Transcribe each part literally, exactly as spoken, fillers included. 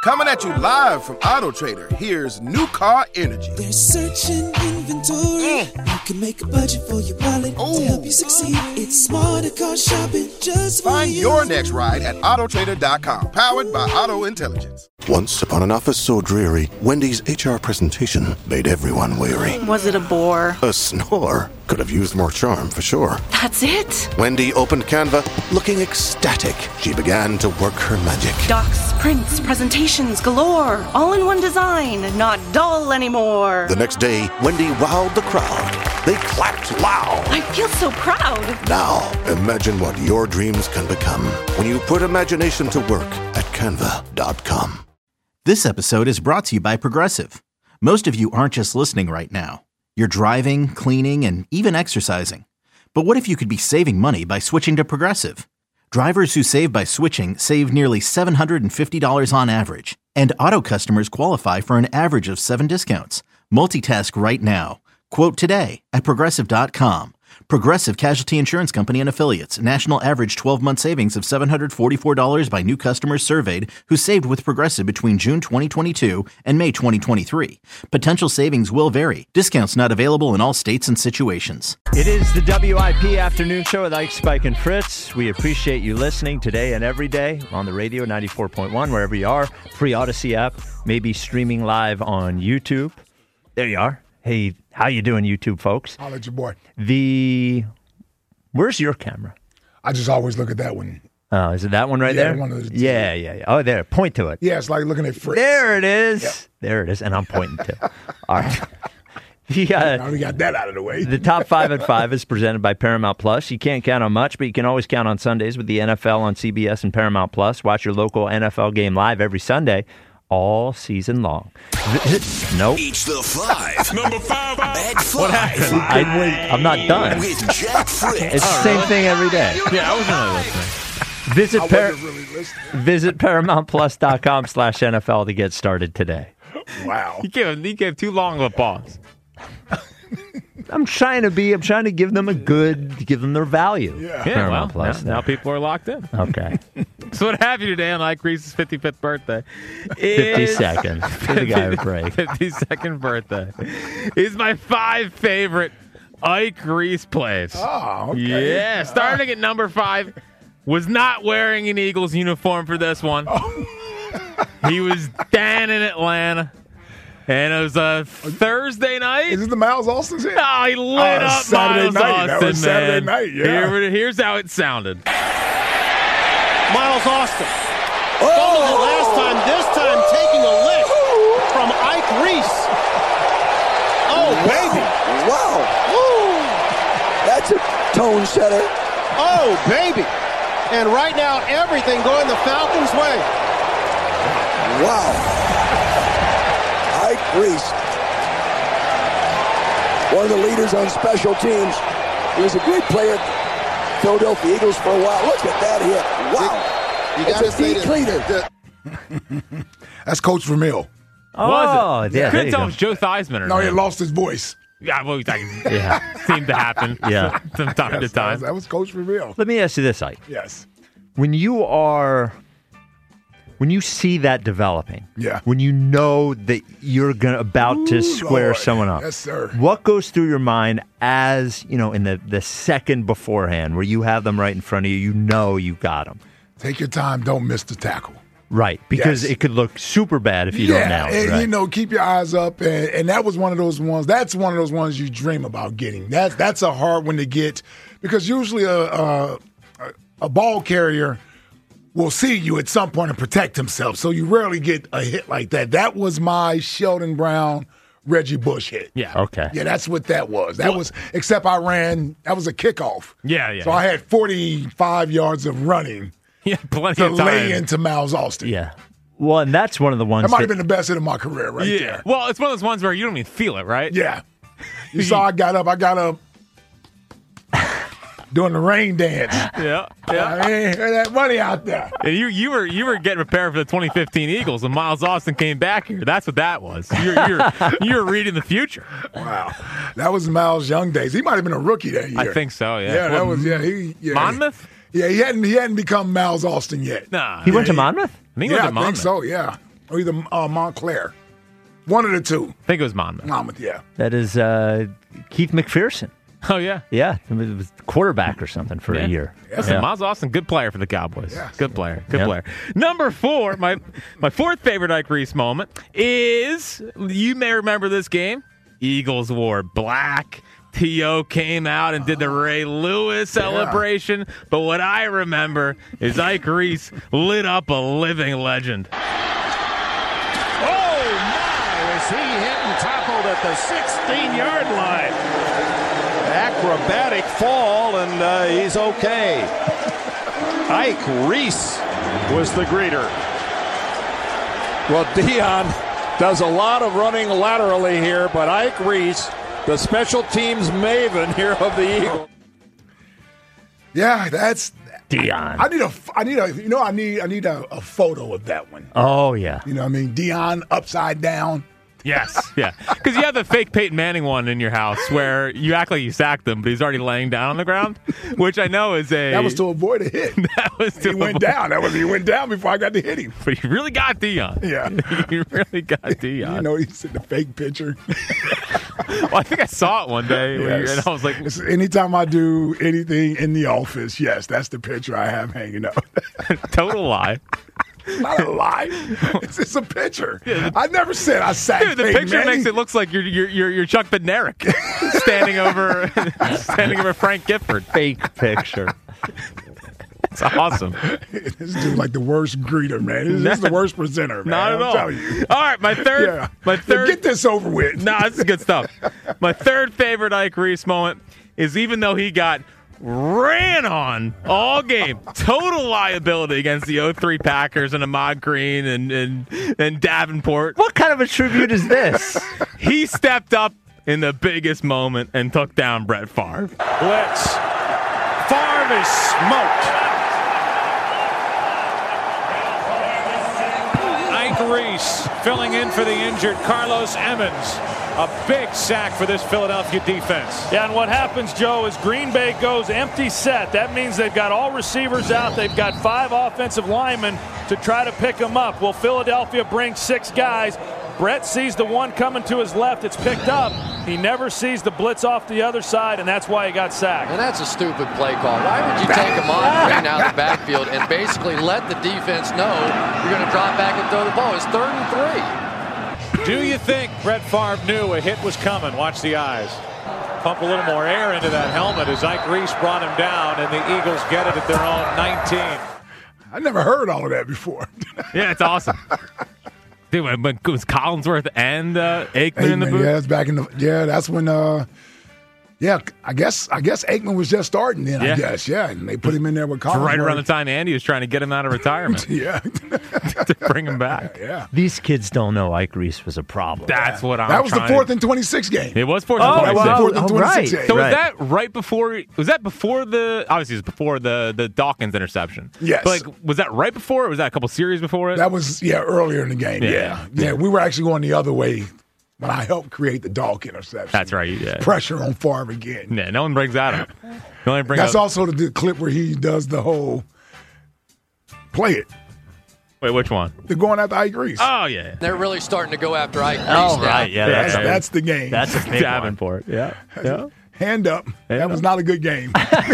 Coming at you live from Auto Trader, here's New Car Energy. There's searching inventory. Mm. You can make a budget for your wallet Ooh. To help you succeed. It's smarter car shopping just for Find you. your next ride at auto trader dot com, powered by Auto Intelligence. Once upon an office so dreary, Wendy's H R presentation made everyone weary. Was it a bore? A snore. Could have used more charm, for sure. That's it? Wendy opened Canva, looking ecstatic. She began to work her magic. Docs, prints, presentations galore. All in one design, not dull anymore. The next day, Wendy wowed the crowd. They clapped loud. I feel so proud. Now, imagine what your dreams can become when you put imagination to work at canva dot com. This episode is brought to you by Progressive. Most of you aren't just listening right now. You're driving, cleaning, and even exercising. But what if you could be saving money by switching to Progressive? Drivers who save by switching save nearly seven hundred fifty dollars on average. And auto customers qualify for an average of seven discounts. Multitask right now. Quote today at progressive dot com. Progressive Casualty Insurance Company and Affiliates. National average twelve-month savings of seven hundred forty-four dollars by new customers surveyed who saved with Progressive between June twenty twenty-two and May twenty twenty-three. Potential savings will vary. Discounts not available in all states and situations. It is the W I P Afternoon Show with Ike, Spike, and Fritz. We appreciate you listening today and every day on the radio, ninety-four point one, wherever you are. Free Odyssey app, maybe streaming live on YouTube. There you are. Hey, how you doing, YouTube folks? I'll let your boy. The where's your camera? I just always look at that one. Oh, is it that one right yeah, there? One of the yeah, yeah, yeah. Oh, there. Point to it. Yeah, it's like looking at Fritz. There it is. Yep. There it is, and I'm pointing to. All right. The, uh, now we got that out of the way. The top five at five is presented by Paramount Plus. You can't count on much, but you can always count on Sundays with the N F L on C B S and Paramount Plus. Watch your local N F L game live every Sunday, all season long. Nope. Each the five. Number five. At five. What happened? I, I'm not done. With Jack Fritz. It's the same thing every day. Yeah, I wasn't really listening. Visit, I Par- wasn't really listening. visit paramount plus dot com slash N F L to get started today. Wow. You gave, you gave too long of a pause. I'm trying to be, I'm trying to give them a good, give them their value. Yeah. Yeah, Paramount well, Plus. now, now people are locked in. Okay. So what have you today on Ike Reese's fifty-fifth birthday? fifty is- seconds. Give the guy a break. fifty-second birthday is my five favorite Ike Reese plays. Oh, okay. Yeah, starting at number five, was not wearing an Eagles uniform for this one. Oh. He was down in Atlanta. And it was a Thursday night. Is it the Miles Austin hit? Oh, he lit Oh, up Saturday Miles night. Austin, That was Saturday man. night, yeah. Here, here's how it sounded. Miles Austin. Oh! Fumbled it last time, this time taking a lick from Ike Reese. Oh, baby. Wow. Woo. That's a tone setter. Oh, baby. And right now, everything going the Falcons' way. Wow. Ike Reese, one of the leaders on special teams. He was a great player at Philadelphia Eagles for a while. Look at that hit. Wow. You got to it's a say decleater. That's Coach Vermeil. Oh, Was it? yeah. Couldn't tell if it was Joe Theismann or No, he not. lost his voice. Yeah, well, that Yeah. seemed to happen Yeah. from time Yes, to that time. was, that was Coach Vermeil. Let me ask you this, Ike. Yes. When you are, when you see that developing, Yeah. when you know that you're gonna about to Ooh, square Lord. someone up, Yes, sir. what goes through your mind as, you know, in the, the second beforehand where you have them right in front of you, you know you got them. Take your time. Don't miss the tackle. Right, because Yes. it could look super bad if you yeah, don't nail it. and Right? you know, keep your eyes up, and, and that was one of those ones. That's one of those ones you dream about getting. That's that's a hard one to get because usually a a, a ball carrier will see you at some point and protect himself, so you rarely get a hit like that. That was my Sheldon Brown, Reggie Bush hit. Yeah. Okay. Yeah, that's what that was. That was except I ran. That was a kickoff. Yeah, yeah. So I had forty-five yards of running Yeah, plenty to of time. lay into Miles Austin. Yeah. Well, and that's one of the ones That might that, have been the best hit of my career right yeah. there. Well, it's one of those ones where you don't even feel it, right? Yeah. You saw I got up. I got up doing the rain dance. Yeah. Yeah. I ain't hear that money out there. And you you were you were getting prepared for the twenty fifteen Eagles, and Miles Austin came back here. That's what that was. You're you're you're reading the future. Wow. That was Miles' young days. He might have been a rookie that year. I think so. Yeah. Yeah, that Well, was yeah. He yeah. Monmouth. Yeah, he hadn't he hadn't become Miles Austin yet. Nah. he went Yeah, to Monmouth? I think he yeah, went to I think Monmouth. so. Yeah. or either uh, Montclair. One of the two. I think it was Monmouth. Monmouth, yeah. That is uh, Keith McPherson. Oh, yeah. Yeah, it was quarterback or something for yeah. a year. Listen, yeah. Miles Austin, good player for the Cowboys. Yeah. Good player. Good Yeah. player. Number four, my my fourth favorite Ike Reese moment is, you may remember this game, Eagles wore black. T O came out and did the Ray Lewis celebration. Yeah. But what I remember is Ike Reese lit up a living legend. Oh, my, was he hit and tackled at the sixteen-yard line. Acrobatic fall, and uh, he's okay. Ike Reese was the greeter. Well, Dion does a lot of running laterally here, but Ike Reese, the special teams maven here of the Eagles. Yeah, that's Dion. I need a, I need a, you know, I need, I need a, a photo of that one. Oh yeah. You know what I mean? Dion upside down. Yes, yeah. Because you have the fake Peyton Manning one in your house where you act like you sacked him, but he's already laying down on the ground, which I know is a... That was to avoid a hit. That was to He went avoid... down. That was He went down before I got to hit him. But you really got Dion. Yeah. You really got Dion. You know, he's in the fake picture. Well, I think I saw it one day, Yes. and I was like... It's, anytime I do anything in the office, yes, that's the picture I have hanging up. Total lie. Not a lie. It's just a picture. Yeah, the, I never said I sacked Dude, the Peyton picture Manning. makes it look like you're you're you're, you're Chuck Bednarik standing over standing over Frank Gifford. Fake picture. It's awesome. This dude's like the worst greeter, man. This is Not, the worst presenter, man. Not at I'm all. telling you. All right, my third. Yeah. My third. Get this over with. No, nah, this is good stuff. My third favorite Ike Reese moment is even though he got ran on all game, total liability against the oh three Packers and Ahmad Green and, and, and Davenport. What kind of a tribute is this? He stepped up in the biggest moment and took down Brett Favre. Blitz. Favre is smoked. Ike Reese filling in for the injured Carlos Emmons. A big sack for this Philadelphia defense. Yeah, and what happens, Joe, is Green Bay goes empty set. That means they've got all receivers out. They've got five offensive linemen to try to pick them up. Well, Philadelphia brings six guys. Brett sees the one coming to his left. It's picked up. He never sees the blitz off the other side, and that's why he got sacked. And that's a stupid play call. Why would you take him on Green out of the backfield and basically let the defense know you're going to drop back and throw the ball? It's third and three. Do you think Brett Favre knew a hit was coming? Watch the eyes. Pump a little more air into that helmet as Ike Reese brought him down, and the Eagles get it at their own nineteen. I never heard all of that before. Yeah, it's awesome. Dude, but it was Collinsworth and uh, Aikman, Aikman in the booth. Yeah, that's back in the. Yeah, that's when. Uh, yeah, I guess. I guess Aikman was just starting then. Yeah. I guess. Yeah, and they put him in there with Collinsworth. Right around the time Andy was trying to get him out of retirement. Yeah, to bring him back. Yeah. These kids don't know Ike Reese was a problem. That's what I'm. That was the trying fourth to... and twenty-six game. It was fourth Oh, and twenty-six. wow. Fourth and Oh, twenty-six right. game. So Right. was that right before? Was that before the? Obviously, it was before the the Dawkins interception. Yes. But like, was that right before? Or was that a couple series before it? That was yeah earlier in the game. Yeah. Yeah. yeah, We were actually going the other way when I helped create the Dawk interception. That's right. Yeah. Pressure on Favre again. Yeah. No one brings that up. You only bring That's up... also the, the clip where he does the whole play it. Wait, which one? They're going after Ike Reese. Oh yeah. They're really starting to go after Ike Reese Oh, now. right. Yeah, that's, that's, that's the game. that's a big one. Davenport. Yeah. Yeah. Hand up. Hand that up. was not a good game.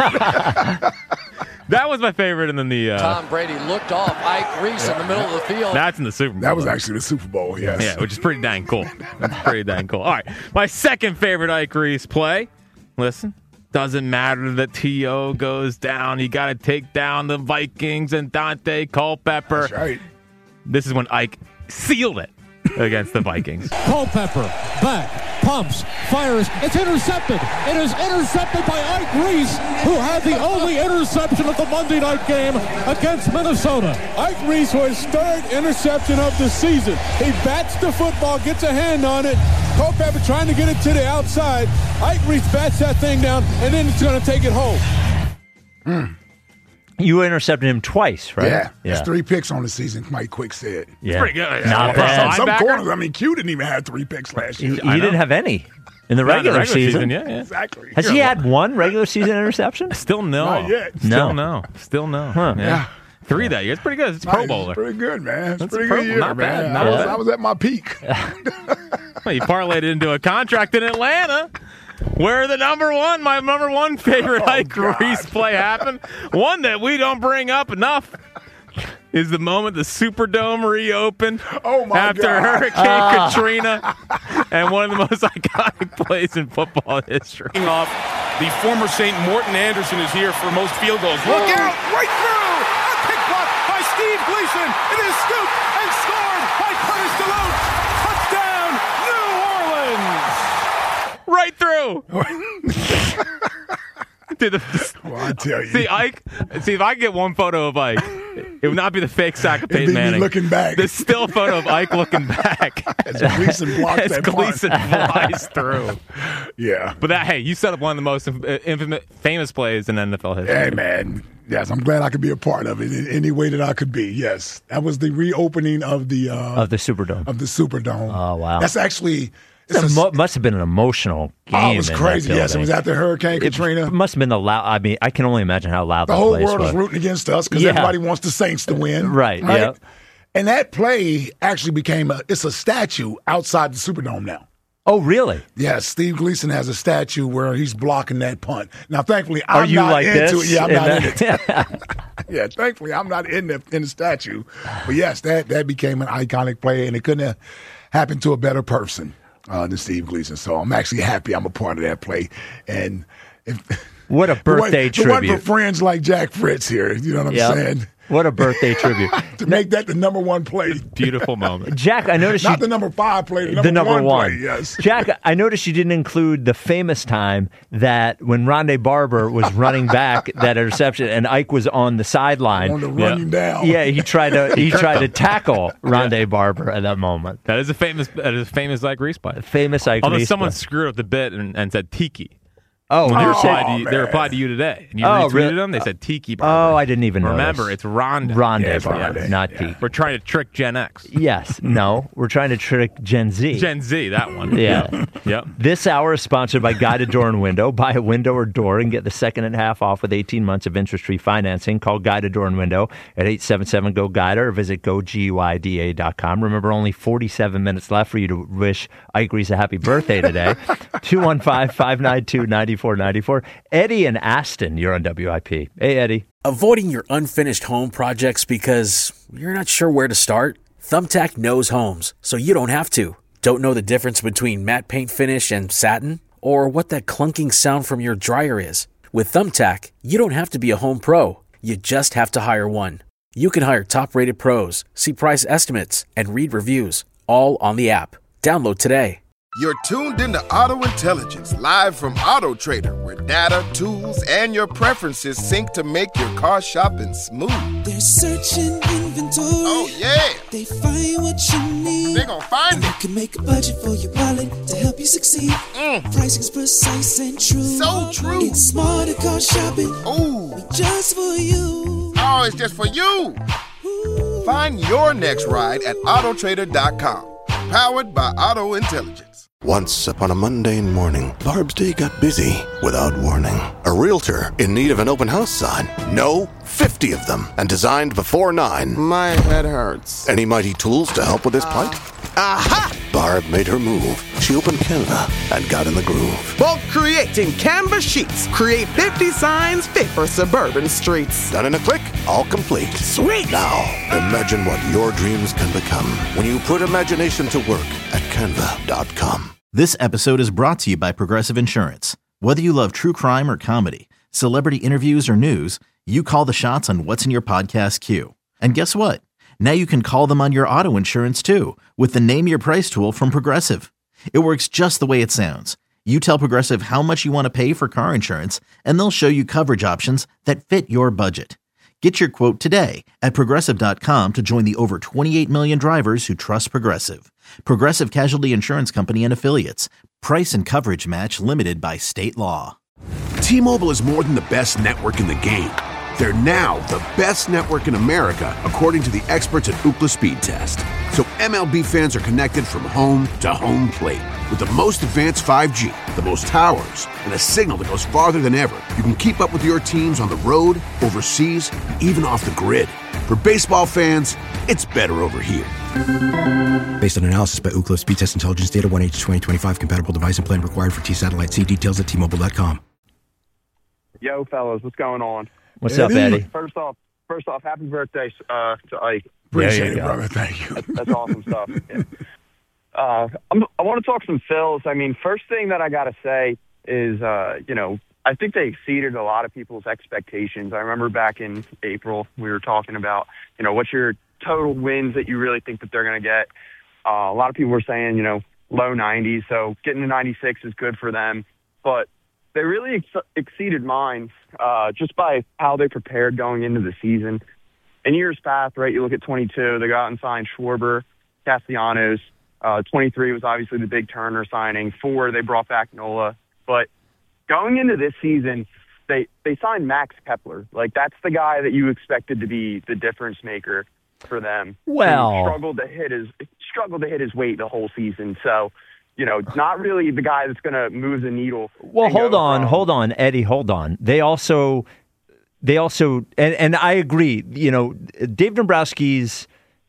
That was my favorite, and then the. Uh, Tom Brady looked off Ike Reese in the middle of the field. That's in the Super Bowl. That was actually the Super Bowl. Yes. Yeah, which is pretty dang cool. That's pretty dang cool. All right, my second favorite Ike Reese play. Listen, doesn't matter that T O goes down. You got to take down the Vikings and Dante Culpepper. That's right. This is when Ike sealed it against the Vikings. Culpepper back, pumps, fires. It's intercepted. It is intercepted by Ike Reese, who had the only interception of the Monday night game against Minnesota. Ike Reese for his third interception of the season. He bats the football, gets a hand on it. Culpepper trying to get it to the outside. Ike Reese bats that thing down, and then he's going to take it home. Mm. You intercepted him twice, right? Yeah. There's three picks on the season, Mike Quick said. Yeah. Pretty good. Not For a bad. Some linebacker? corners, I mean, Q didn't even have three picks last year. He, he didn't have any in the Not regular, in the regular season. season, yeah, yeah. Exactly. Has he had one regular season interception? Still no. Not yet. Still No. no. Still no. Huh. Yeah. Yeah. three that year. It's pretty good. It's a Pro Nice. Bowler. Pretty good, man. It's That's pretty a Pro good Bowl. year, Not man. bad, not I, was, bad. I was at my peak. Well, you parlayed it into a contract in Atlanta, where the number one, my number one favorite Oh, Ike God. Reese play happened. One that we don't bring up enough is the moment the Superdome reopened Oh, my after God. Hurricane Ah. Katrina, and one of the most iconic plays in football history. Off. The former Saint Morton Anderson is here for most field goals. Look out! Right through! A pick block by Steve Gleason. It is scooped and scored by Curtis DeLoach. Touchdown, New Orleans! Right through. Dude, the, well, I tell you. See, Ike. See, if I get one photo of Ike, it would not be the fake sack of It'd Peyton be me Manning. looking back. The still photo of Ike looking back As Gleason blocks as that punt. Gleason flies through. Yeah. But that, hey, you set up one of the most infamous, famous plays in N F L history. Hey, man. Yes, I'm glad I could be a part of it in any way that I could be. Yes. That was the reopening of the uh, Of the Superdome. of the Superdome. Oh, wow. That's actually It's a mo- must have been an emotional game. Oh, it was in that crazy. Yes, it building. was after Hurricane Katrina. It must have been the loud. I mean, I can only imagine how loud The that whole place world was. was rooting against us because Yeah. everybody wants the Saints to win. Right, yep. And that play actually became a it's a statue outside the Superdome now. Oh, really? Yes, Steve Gleason has a statue where he's blocking that punt. Now, thankfully, Are I'm you not like into this? it. Yeah, I'm in not in that- it. Yeah, thankfully, I'm not in the in the statue. But yes, that that became an iconic play, and it couldn't have happened to a better person uh, than Steve Gleason. So I'm actually happy I'm a part of that play. And if, What a birthday it wasn't tribute. for friends like Jack Fritz here. You know what I'm Yep. saying? What a birthday tribute. To make that the number one play. Beautiful moment. Jack, I noticed Not you, the number five play, the number, the number one, one. play, yes. Jack, I noticed you didn't include the famous time that when Rondé Barber was running back that interception and Ike was on the sideline. On the run Yeah. him down. Yeah, he tried to he tried to tackle Rondé Barber at that moment. That is a famous, that is a famous Ike Reese play. Famous Ike Although Reese someone play. screwed up the bit and, and said Tiki. Oh, When they, oh, replied to oh, you, they man. replied to you today. And you Oh, retweeted really? them. They said Tiki Barber. Oh, I didn't even know. Remember, it's Rondé. Rondé Yeah, it's Barber, Rondé. not Yeah. Tiki. We're trying to trick Gen X. Yes, no, we're trying to trick Gen Z. Gen Z, that one. Yeah. Yep. This hour is sponsored by Guided Door and Window. Buy a window or door and get the second and a half off with eighteen months of interest-free financing. Call Guided Door and Window at eight seven seven, G O, GUIDER or visit go guida dot com. Remember, only forty-seven minutes left for you to wish Ike Reese a happy birthday today. two one five, five nine two, nine four nine four. Eddie and Aston, you're on W I P. Hey, Eddie. Avoiding your unfinished home projects because you're not sure where to start? Thumbtack knows homes, so you don't have to. Don't know the difference between matte paint finish and satin? Or what that clunking sound from your dryer is? With Thumbtack, you don't have to be a home pro. You just have to hire one. You can hire top-rated pros, see price estimates, and read reviews, all on the app. Download today. You're tuned into Auto Intelligence, live from Auto Trader, where data, tools, and your preferences sync to make your car shopping smooth. They're searching inventory. Oh, yeah. They find what you need. They gon' find and it. You can make a budget for your wallet to help you succeed. Mm. Pricing's precise and true. So true. It's smarter car shopping. Ooh. Just for you. Oh, it's just for you. Ooh. Find your next ride at auto trader dot com. Powered by Auto Intelligence. Once upon a mundane morning, Barb's day got busy without warning. A realtor in need of an open house sign. No, fifty of them, and designed before nine. My head hurts. Any mighty tools to help with this plight? Aha! Barb made her move. She opened Canva and got in the groove. Bulk creating Canva sheets. Create fifty signs fit for suburban streets. Done in a click, all complete. Sweet! Now, imagine what your dreams can become when you put imagination to work at canva dot com. This episode is brought to you by Progressive Insurance. Whether you love true crime or comedy, celebrity interviews or news, you call the shots on what's in your podcast queue. And guess what? Now you can call them on your auto insurance too with the Name Your Price tool from Progressive. It works just the way it sounds. You tell Progressive how much you want to pay for car insurance, and they'll show you coverage options that fit your budget. Get your quote today at Progressive dot com to join the over twenty-eight million drivers who trust Progressive. Progressive Casualty Insurance Company and Affiliates. Price and coverage match limited by state law. T-Mobile is more than the best network in the game. They're now the best network in America, according to the experts at Ookla Speed Test. So M L B fans are connected from home to home plate. With the most advanced five G, the most towers, and a signal that goes farther than ever, you can keep up with your teams on the road, overseas, and even off the grid. For baseball fans, it's better over here. Based on analysis by Ookla Speed Test Intelligence Data, one H twenty twenty-five compatible device and plan required for T-Satellite. See details at T Mobile dot com. Yo, fellas, what's going on? What's up, Eddie? First off, first off, happy birthday uh, to Ike. Appreciate it, brother. Thank you. That's, that's awesome stuff. Yeah. Uh, I'm, I want to talk some Phils. I mean, first thing that I got to say is, uh, you know, I think they exceeded a lot of people's expectations. I remember back in April, we were talking about, you know, what's your total wins that you really think that they're going to get. Uh, a lot of people were saying, you know, low nineties, so getting to ninety-six is good for them. But they really ex- exceeded mine uh, just by how they prepared going into the season. In years past, right, you look at twenty-two, they got out and signed Schwarber, Castellanos. Uh, twenty-three was obviously the big Turner signing. Four, they brought back Nola. But going into this season, they, they signed Max Kepler. Like, that's the guy that you expected to be the difference maker for them. Well, he struggled to hit his struggled to hit his weight the whole season. So, you know, not really the guy that's going to move the needle. Well, hold on, from... hold on, Eddie, hold on. They also, they also, and, and I agree. You know, Dave Dombrowski's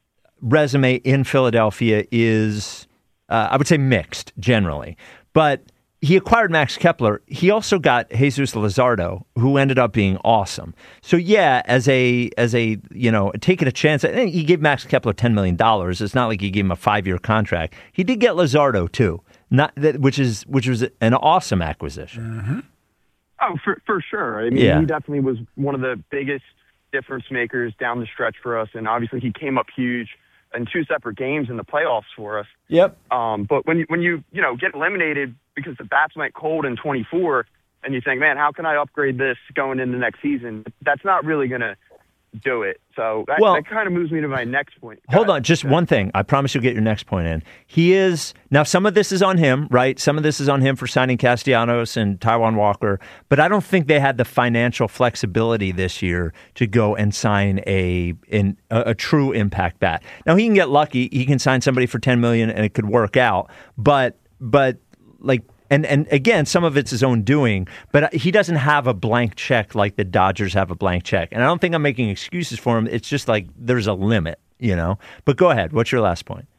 resume in Philadelphia is, uh, I would say, mixed generally, but he acquired Max Kepler. He also got Jesus Luzardo, who ended up being awesome. So yeah, as a as a you know taking a chance, he gave Max Kepler ten million dollars. It's not like he gave him a five year contract. He did get Luzardo too, not that which is which was an awesome acquisition. Mm-hmm. Oh, for for sure. I mean, Yeah. he definitely was one of the biggest difference makers down the stretch for us, and obviously he came up huge in two separate games in the playoffs for us. Yep. Um, but when you when you you know get eliminated because the bats went cold in twenty-four, and you think, man, how can I upgrade this going into next season? That's not really going to do it. So that, Well- that kind of moves me to my next point. Hold on, just one thing. I promise you'll get your next point in. He is now. Some of this is on him, right? Some of this is on him for signing Castellanos and Taijuan Walker. But I don't think they had the financial flexibility this year to go and sign a in a, a true impact bat. Now he can get lucky. He can sign somebody for ten million, and it could work out. But but like. And and again, some of it's his own doing, but he doesn't have a blank check like the Dodgers have a blank check. And I don't think I'm making excuses for him. It's just like there's a limit, you know. But go ahead. What's your last point?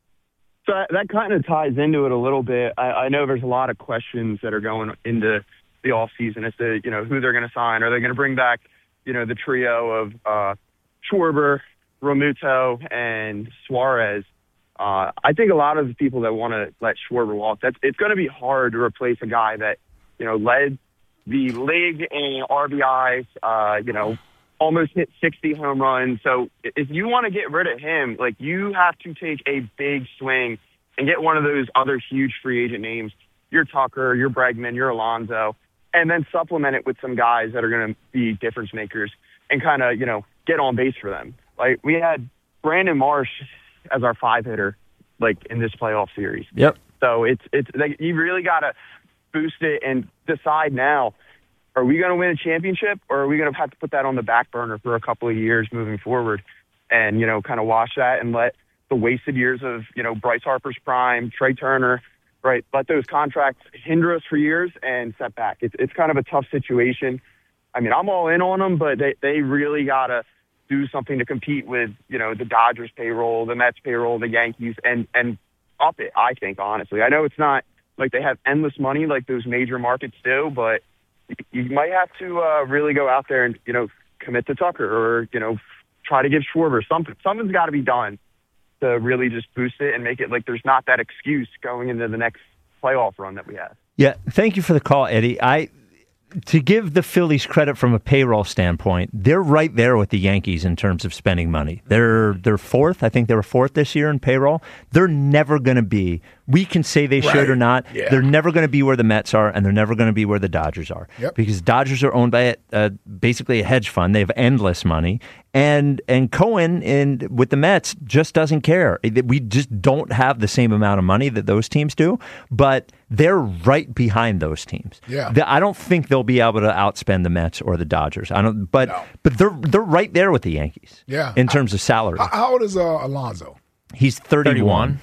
So that, that kind of ties into it a little bit. I, I know there's a lot of questions that are going into the offseason as to, you know, who they're going to sign. Are they going to bring back, you know, the trio of uh, Schwarber, Romuto, and Suarez? Uh, I think a lot of the people that want to let Schwarber walk, that's it's going to be hard to replace a guy that, you know, led the league in R B Is, uh, you know, almost hit sixty home runs. So if you want to get rid of him, like, you have to take a big swing and get one of those other huge free agent names, your Tucker, your Bregman, your Alonso, and then supplement it with some guys that are going to be difference makers and kind of, you know, get on base for them. Like, we had Brandon Marsh as our five hitter, like, in this playoff series. Yep. So it's it's like, you really got to boost it and decide now, are we going to win a championship, or are we going to have to put that on the back burner for a couple of years moving forward, and, you know, kind of wash that and let the wasted years of, you know, Bryce Harper's prime, Trey Turner, right, let those contracts hinder us for years and set back. It's it's kind of a tough situation. I mean, I'm all in on them, but they, they really got to do something to compete with, you know, the Dodgers payroll, the Mets payroll, the Yankees, and, and up it, I think, honestly. I know it's not like they have endless money like those major markets do, but you might have to uh, really go out there and, you know, commit to Tucker, or, you know, try to give Schwarber something. Something's got to be done to really just boost it and make it like there's not that excuse going into the next playoff run that we have. Yeah, thank you for the call, Eddie. I to give the Phillies credit from a payroll standpoint, they're right there with the Yankees in terms of spending money. They're they're fourth. I think they were fourth this year in payroll. They're never going to be. We can say they Right. should or not. Yeah. They're never going to be where the Mets are, and they're never going to be where the Dodgers are. Yep. Because Dodgers are owned by uh, basically a hedge fund. They have endless money, and and Cohen in with the Mets just doesn't care. We just don't have the same amount of money that those teams do, but they're right behind those teams. Yeah. The- I don't think they'll be able to outspend the Mets or the Dodgers. I don't, but but they're they're right there with the Yankees. Yeah. In terms of salary, How, how old is uh, Alonso? he's thirty-one. thirty-one.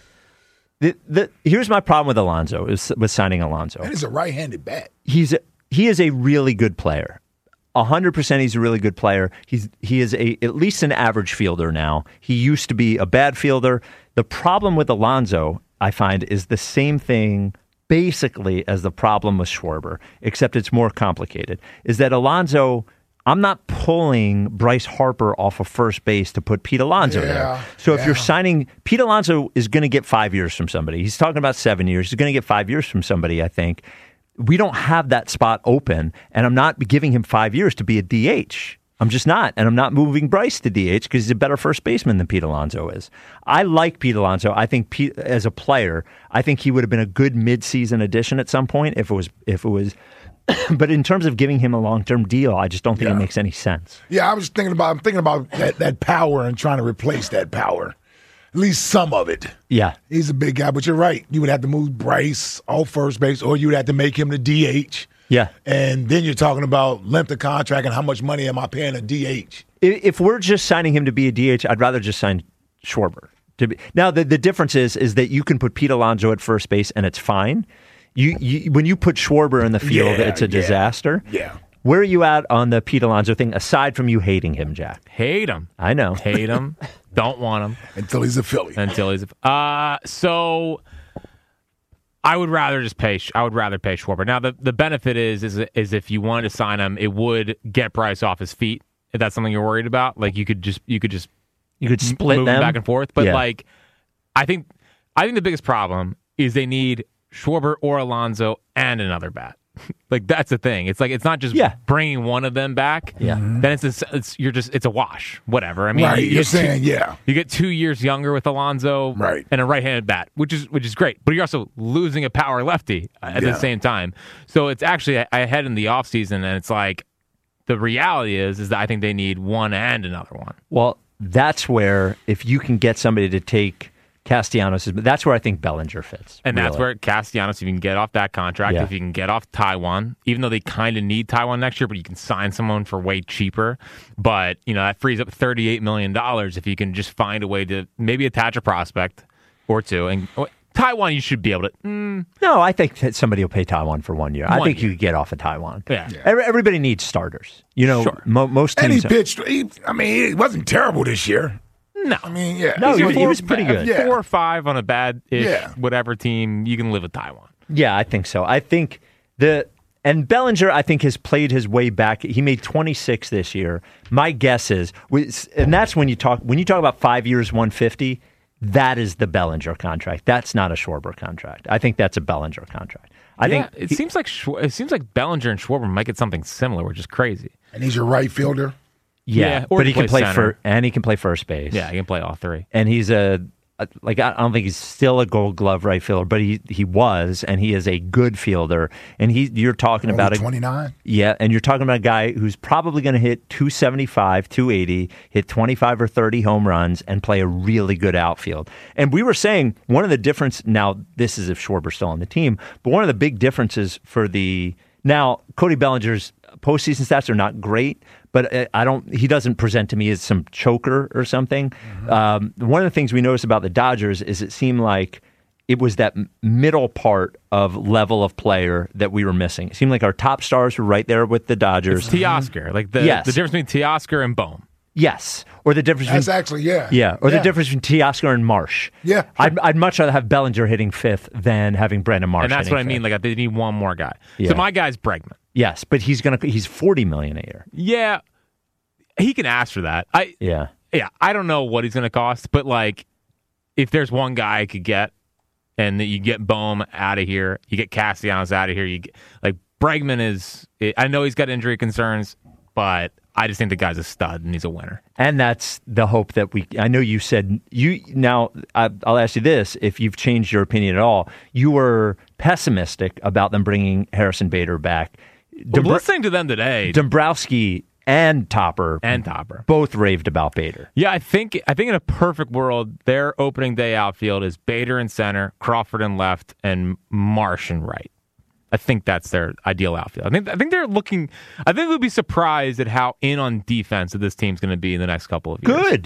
The, the, here's my problem with Alonso is with signing Alonso. And he's a right-handed bat. He's a, he is a really good player. one hundred percent he's a really good player. He's he is a at least an average fielder now. He used to be a bad fielder. The problem with Alonso, I find, is the same thing basically as the problem with Schwarber, except it's more complicated. Is that Alonso, I'm not pulling Bryce Harper off of first base to put Pete Alonso Yeah, there. So if yeah. you're signing, Pete Alonso is going to get five years from somebody. He's talking about seven years. He's going to get five years from somebody, I think. We don't have that spot open, and I'm not giving him five years to be a D H. I'm just not, and I'm not moving Bryce to D H because he's a better first baseman than Pete Alonso is. I like Pete Alonso. I think Pete, as a player, I think he would have been a good midseason addition at some point if it was if it was. But in terms of giving him a long-term deal, I just don't think Yeah. it makes any sense. Yeah, I was thinking about. I'm thinking about that, that power and trying to replace that power. At least some of it. Yeah. He's a big guy, but you're right. You would have to move Bryce off first base, or you would have to make him the D H. Yeah. And then you're talking about length of contract and how much money am I paying a D H? If if we're just signing him to be a D H, I'd rather just sign Schwarber. To be, now, the, the difference is is that you can put Pete Alonso at first base and it's fine. You, you when you put Schwarber in the field, Yeah, it's a yeah. disaster. Yeah. Where are you at on the Pete Alonso thing, aside from you hating him, Jack? Hate him. I know. Hate him. Don't want him. Until he's a Philly. Until he's a uh so I would rather just pay I would rather pay Schwarber. Now the, the benefit is is is if you wanted to sign him, it would get Bryce off his feet. If that's something you're worried about. Like you could just you could just You could split move them back and forth. But Yeah. like I think I think the biggest problem is they need Schwarber or Alonso and another bat. Like that's the thing. It's like it's not just Yeah. bringing one of them back. Yeah. Then it's, it's it's you're just it's a wash. Whatever. I mean, Right, you you're get two- saying, yeah. you get two years younger with Alonso, Right. and a right-handed bat, which is which is great. But you're also losing a power lefty at Yeah. the same time. So it's actually I I head in the offseason, and it's like the reality is is that I think they need one and another one. Well, that's where if you can get somebody to take Castellanos, that's where I think Bellinger fits. And that's really. where Castellanos, if you can get off that contract, Yeah. if you can get off Taiwan, even though they kind of need Taiwan next year, but you can sign someone for way cheaper. But, you know, that frees up thirty-eight million dollars if you can just find a way to maybe attach a prospect or two. And Taiwan, you should be able to. Mm, No, I think that somebody will pay Taiwan for one year. I One think year. you could get off of Taiwan. Yeah. Every- Everybody needs starters. You know, Sure. mo- most And he teams. pitched. He, I mean, he wasn't terrible this year. No. I mean, yeah. No, He's he a was- he four- was pretty good. Yeah. Four or five on a bad-ish Yeah. whatever team, you can live with Taiwan. Yeah, I think so. I think the and Bellinger, I think, has played his way back. He made twenty-six this year. My guess is, and that's when you talk when you talk about five years, one fifty. That is the Bellinger contract. That's not a Schwarber contract. I think that's a Bellinger contract. I yeah, think it he- seems like Schw- it seems like Bellinger and Schwarber might get something similar, which is crazy. And he's your right fielder. yeah, Yeah, or but he he can plays play center. for and he can play first base. Yeah, he can play all three. and he's a, a like I don't think he's still a Gold Glove right fielder, but he he was, and he is a good fielder. And he you're talking Only about a twenty-nine. yeah, and you're talking about a guy who's probably going to hit two seventy-five, two eighty, hit twenty-five or thirty home runs, and play a really good outfield. And we were saying one of the difference now. This is if Schwarber's still on the team, but one of the big differences for the now Cody Bellinger's postseason stats are not great, but uh, I don't. He doesn't present to me as some choker or something. Mm-hmm. Um, one of the things we noticed about the Dodgers is it seemed like it was that m- middle part of level of player that we were missing. It seemed like our top stars were right there with the Dodgers. It's Teoscar, like the Yes. the difference between Teoscar and Bohm. Yes, or the difference That's between actually, yeah. yeah, or Yeah. the difference between Teoscar and Marsh. Yeah. I'd, I'd much rather have Bellinger hitting fifth than having Brandon Marsh. And that's hitting what I mean. fifth. Like they need one more guy. Yeah. So my guy's Bregman. Yes, but he's gonna he's forty million a year. Yeah, he can ask for that. I Yeah, yeah. I don't know what he's going to cost, but like, if there's one guy I could get, and that you get Bohm out of here, you get Castellanos out of here. You get, like Bregman is. I know he's got injury concerns, but I just think the guy's a stud and he's a winner. and that's the hope that we. I know you said you now. I, I'll ask you this: if you've changed your opinion at all, you were pessimistic about them bringing Harrison Bader back. Well, Dombr- listening to them today, Dombrowski and Topper and Topper both raved about Bader. Yeah, I think I think in a perfect world, their opening day outfield is Bader in center, Crawford in left, and Marsh in right. I think that's their ideal outfield. I think I think they're looking. I think we'd be surprised at how in on defense that this team's going to be in the next couple of years. Good.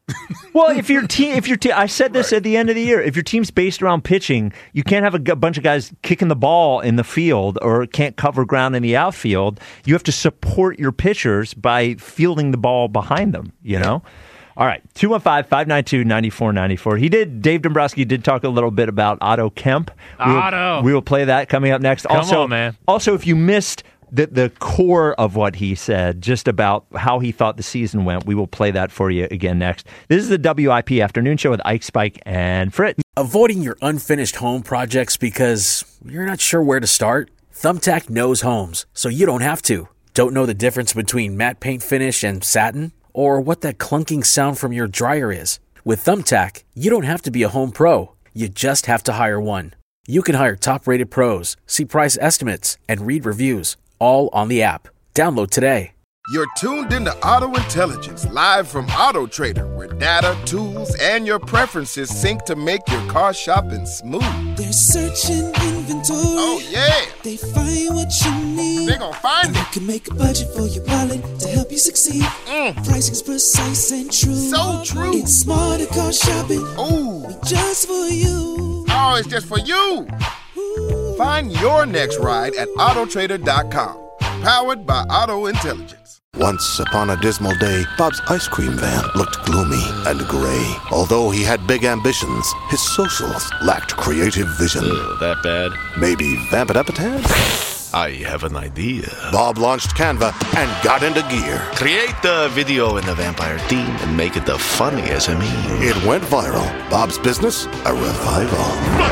Well, if your team, if your team, I said this right. at the end of the year. If your team's based around pitching, you can't have a g- bunch of guys kicking the ball in the field or can't cover ground in the outfield. You have to support your pitchers by fielding the ball behind them. You know. All right, two one five, five nine two, nine four nine four. He did. Dave Dombrowski did talk a little bit about Otto Kemp. We will, Otto, we will play that coming up next. Come also, on, man. Also, if you missed The, the core of what he said, just about how he thought the season went, we will play that for you again next. This is the W I P Afternoon Show with Ike, Spike, and Fritz. Avoiding your unfinished home projects because you're not sure where to start? Thumbtack knows homes, so you don't have to. Don't know the difference between matte paint finish and satin? Or what that clunking sound from your dryer is? With Thumbtack, you don't have to be a home pro. You just have to hire one. You can hire top-rated pros, see price estimates, and read reviews. All on the app. Download today. You're tuned into Auto Intelligence, live from Auto Trader, where data, tools, and your preferences sync to make your car shopping smooth. They're searching inventory. Oh, yeah. They find what you need. They're gonna find and it. You can make a budget for your wallet to help you succeed. Mm. Pricing's precise and true. So true. It's smarter car shopping. Ooh. Just for you. Oh, it's just for you. Find your next ride at auto trader dot com. Powered by Auto Intelligence. Once upon a dismal day, Bob's ice cream van looked gloomy and gray. Although he had big ambitions, his socials lacked creative vision. Uh, that bad? Maybe vamp it up a tad? I have an idea. Bob launched Canva and got into gear. Create the video in the vampire theme and make it the funniest of me. It went viral. Bob's business, a revival.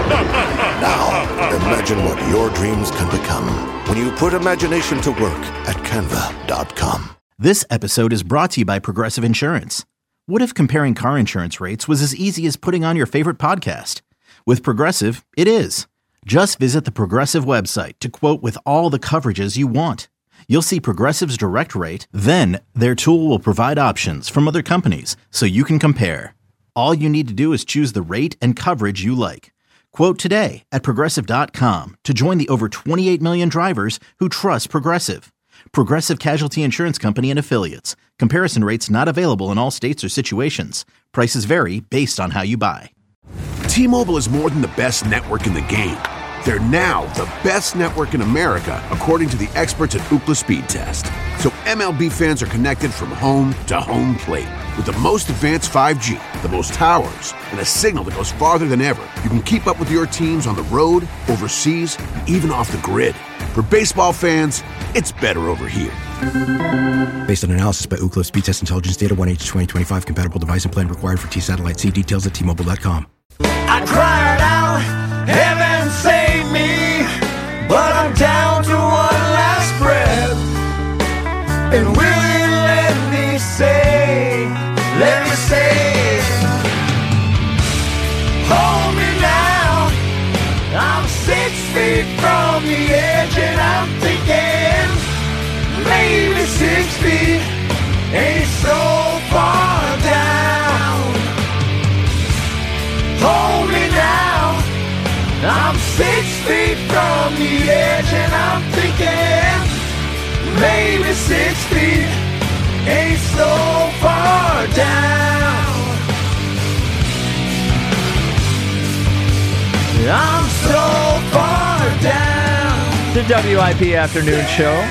Now, imagine what your dreams can become when you put imagination to work at canva dot com. This episode is brought to you by Progressive Insurance. What if comparing car insurance rates was as easy as putting on your favorite podcast? With Progressive, it is. Just visit the Progressive website to quote with all the coverages you want. You'll see Progressive's direct rate, then their tool will provide options from other companies so you can compare. All you need to do is choose the rate and coverage you like. Quote today at Progressive dot com to join the over twenty-eight million drivers who trust Progressive. Progressive Casualty Insurance Company and Affiliates. Comparison rates not available in all states or situations. Prices vary based on how you buy. T-Mobile is more than the best network in the game. They're now the best network in America, according to the experts at Ookla Speed Test. So M L B fans are connected from home to home plate. With the most advanced five G, the most towers, and a signal that goes farther than ever, you can keep up with your teams on the road, overseas, and even off the grid. For baseball fans, it's better over here. Based on analysis by Ookla Speed Test Intelligence Data, one H twenty twenty-five compatible device and plan required for T-Satellite. See details at T Mobile dot com. I cried out, heaven save me, but I'm down to one last breath. And will you let me say, let me say, hold me now. I'm six feet from the edge and I'm thinking, maybe six feet ain't so far down. Hold me now. I'm six feet from the edge and I'm thinking maybe six feet ain't so far down. I'm so far down. The W I P Afternoon Show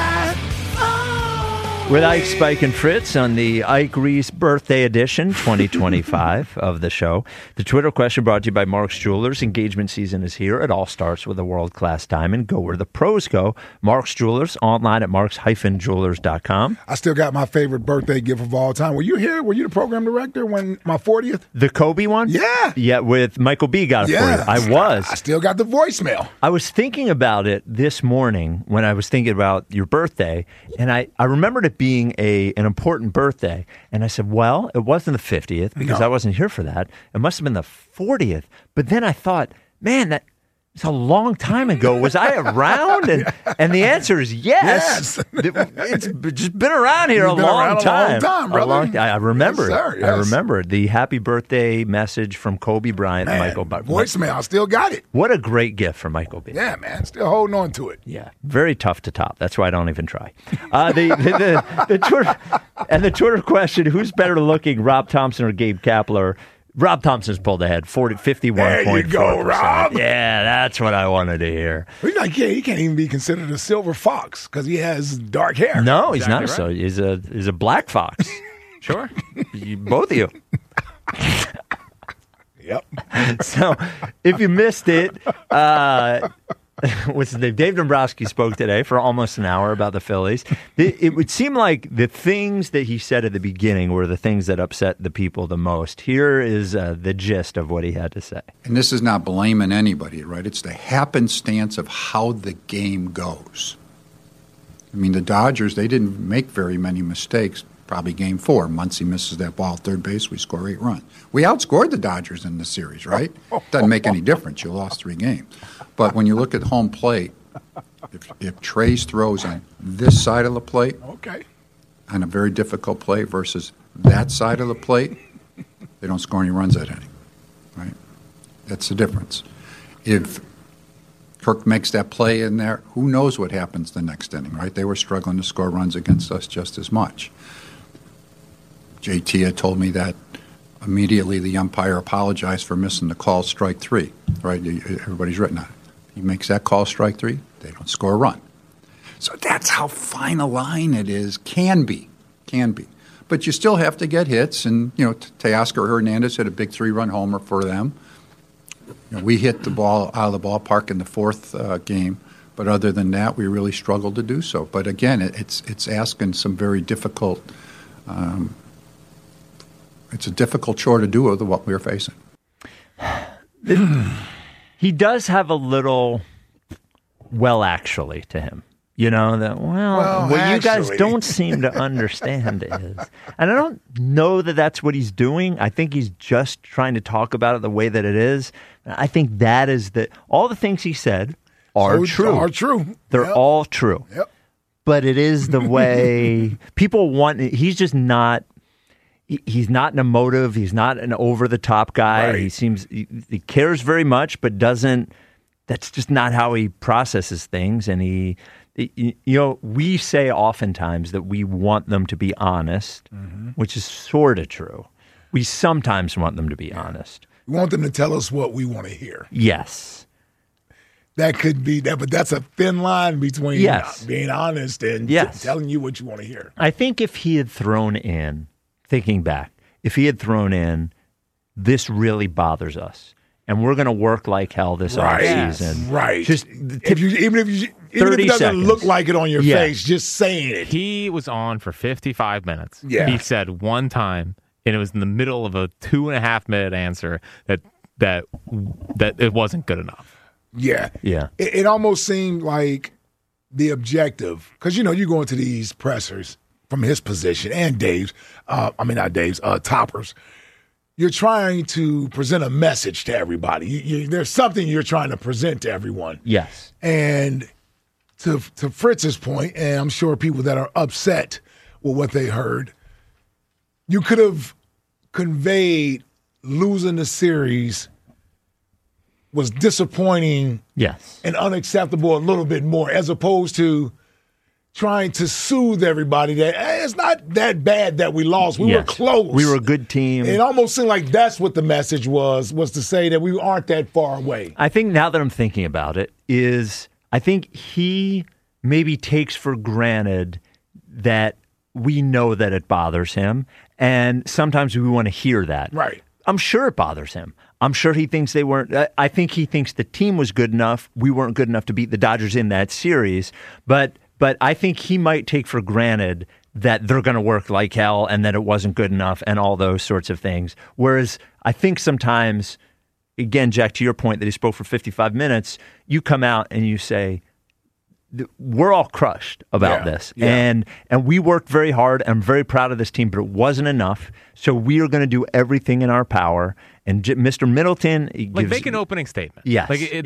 with Ike, Spike, and Fritz on the Ike Reese Birthday Edition twenty twenty-five of the show. The Twitter question brought to you by Mark's Jewelers. Engagement season is here. It all starts with a world-class diamond. Go where the pros go. Mark's Jewelers, online at marks dash jewelers dot com. I still got my favorite birthday gift of all time. Were you here? Were you the program director when my fortieth? The Kobe one? Yeah. Yeah, with Michael B. got it yeah. for you. I was. I still got the voicemail. I was thinking about it this morning when I was thinking about your birthday, and I, I remembered it being a an important birthday. And I said, well, it wasn't the fiftieth because No. I wasn't here for that. It must have been the fortieth. But then I thought, man, that It's a long time ago. Was I around? And and the answer is yes. Yes. It's just been around here You've a been long around time. a long time, brother. A long time. I remember Yes, it. sir, I yes. remember the happy birthday message from Kobe Bryant Man, and Michael Buck. voicemail, I still got it. What a great gift from Michael B. Yeah, man, still holding on to it. Yeah, very tough to top. That's why I don't even try. Uh, the, the, the, the Twitter and the Twitter question: who's better looking, Rob Thompson or Gabe Kapler? Rob Thompson's pulled ahead, forty, fifty-one point four percent. There you go, Rob. Yeah, that's what I wanted to hear. He's like, yeah, he can't even be considered a silver fox because he has dark hair. No, he's not. Exactly So he's a he's a black fox. Sure, you, both of you. Yep. So if you missed it, uh, what's his name? Dave Dombrowski spoke today for almost an hour about the Phillies. It, it would seem like the things that he said at the beginning were the things that upset the people the most. Here is uh, the gist of what he had to say. And this is not blaming anybody, right? It's the happenstance of how the game goes. I mean, the Dodgers, they didn't make very many mistakes. Probably game four. Muncy misses that ball at third base. We score eight runs. We outscored the Dodgers in the series, right? Doesn't make any difference. You lost three games. But when you look at home plate, if, if Trey's throws on this side of the plate, okay, on a very difficult play versus that side of the plate, they don't score any runs that inning, right? That's the difference. If Kirk makes that play in there, who knows what happens the next inning, right? They were struggling to score runs against us just as much. J T had told me that immediately the umpire apologized for missing the call strike three, right? Everybody's written on it. He makes that call strike three, they don't score a run. So that's how fine a line it is, can be, can be. But you still have to get hits, and, you know, Teoscar Hernandez hit a big three-run homer for them. You know, we hit the ball out of the ballpark in the fourth uh, game, but other than that, we really struggled to do so. But again, it, it's it's asking some very difficult. Um, it's a difficult chore to do with what we're facing. He does have a little, well, actually, to him. You know, that, well, Well, what you guys actually. don't seem to understand is, and I don't know that that's what he's doing. I think he's just trying to talk about it the way that it is. I think that is the, all the things he said are So- true. are true. They're Yep. all true. Yep. But it is the way people want, he's just not, he- he's not an emotive. He's not an over-the-top guy. Right. He seems, he, he cares very much, but doesn't, that's just not how he processes things. And he, you know, we say oftentimes that we want them to be honest, Mm-hmm. which is sort of true. We sometimes want them to be honest. We want them to tell us what we want to hear. Yes. That could be that, but that's a thin line between Yes. being honest and Yes. t- telling you what you want to hear. I think if he had thrown in, thinking back, if he had thrown in, this really bothers us, and we're going to work like hell this Right. offseason. Right. Just If you, even if you, even if thirty it doesn't seconds. look like it on your Yeah. face, just saying it. He was on for fifty-five minutes. Yeah. He said one time, and it was in the middle of a two and a half minute answer that that that it wasn't good enough. Yeah. Yeah. It, it almost seemed like the objective, because, you know, you go into these pressers from his position and Dave's, uh, I mean, not Dave's, uh, Topper's. You're trying to present a message to everybody. You, you, there's something you're trying to present to everyone. Yes. And to to Fritz's point, and I'm sure people that are upset with what they heard, you could have conveyed losing the series was disappointing Yes. and unacceptable a little bit more, as opposed to trying to soothe everybody that hey, it's not that bad that we lost. We Yes. were close. We were a good team. It almost seemed like that's what the message was, was to say that we aren't that far away. I think now that I'm thinking about it, is I think he maybe takes for granted that we know that it bothers him, and sometimes we want to hear that. Right. I'm sure it bothers him. I'm sure he thinks they weren't. I- I think he thinks the team was good enough. We weren't good enough to beat the Dodgers in that series, but but I think he might take for granted that they're going to work like hell and that it wasn't good enough and all those sorts of things. Whereas I think sometimes, again, Jack, to your point that he spoke for fifty-five minutes, you come out and you say, we're all crushed about Yeah, this. yeah. And and we worked very hard. I'm very proud of this team, but it wasn't enough. So we are going to do everything in our power. And J- Mister Middleton he Like gives, make an opening statement. Yes, Like it, yeah. it,